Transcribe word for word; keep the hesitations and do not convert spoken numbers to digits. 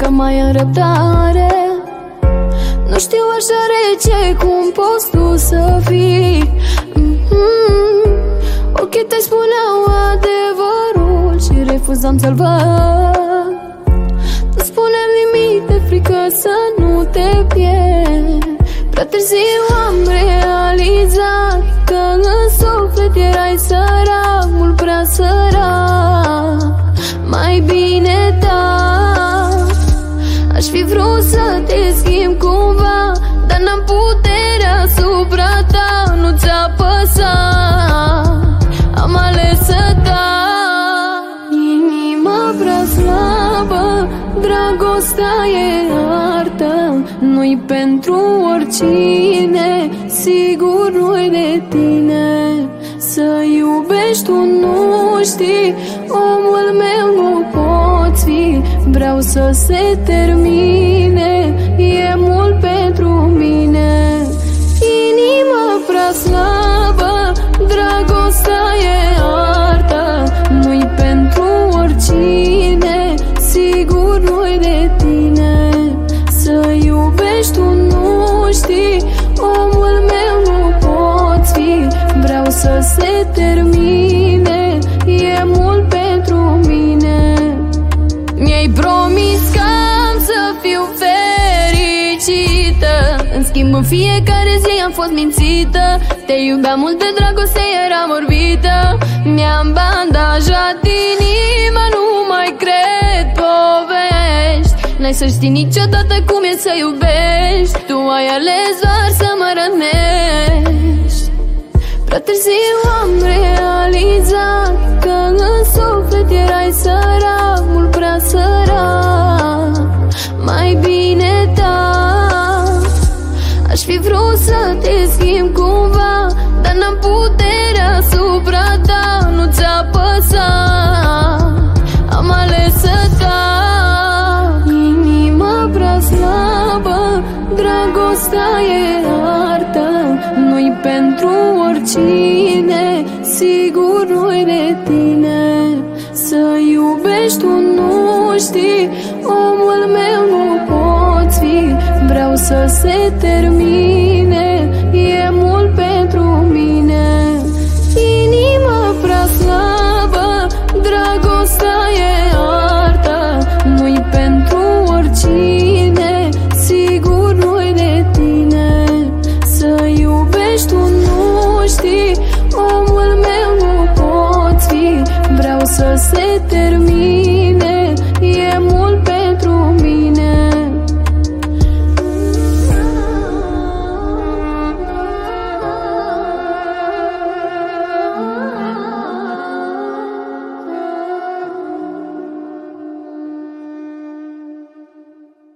să mai am răbdare. Nu știu așa rece cum poți tu să fii. mm-hmm. Ochii tăi spuneau adevărul și refuzam să-l văd. Nu spunem nimic de frică să nu te pierd. Prea târziu am realizat că în suflet erai sărac, mult prea sărac. Mai bine tac. Aș fi vrut să te schimb cumva, dar n-am puterea asupra ta, nu ți-a păsat. Am ales să tac. Inima prea slabă, dragostea e artă, nu-i pentru oricine, sigur nu-i de tine. Să iubești tu nu știi, omul meu nu poți fi. Vreau să se termine, e mult pentru mine. Inima prea slabă, dragostea e artă, nu-i pentru oricine, sigur nu-i de tine. Să iubești tu nu știi, omul meu nu poți fi. Vreau să se termine, e mult pentru mine. Mi-ai promis că am să fiu fericită, în schimb în fiecare zi am fost mințită. Te iubeam mult, de dragoste eram orbită. Mi-am bandajat inima, nu mai cred povești. N-ai să știi niciodată cum e să iubești. Tu ai ales doar să mă rănești. Prea târziu am realizat că în suflet erai sărac, mult prea sărac. Mai bine tac. Aș fi vrut să te schimb cumva, dar n-am puterea asupra ta, nu ți-a păsat. Am ales să tac. Inima prea slabă, dragostea e artă, nu-i pentru oricine, sigur nu-i de tine. Să iubești tu nu știi, omul meu nu poți fi. Vreau să se termine, e mult pentru mine. Inima prea slabă, dragostea e artă, nu-i pentru oricine, sigur nu-i de tine. Să iubești tu nu știi, omul meu nu poți fi. Vreau să se termine.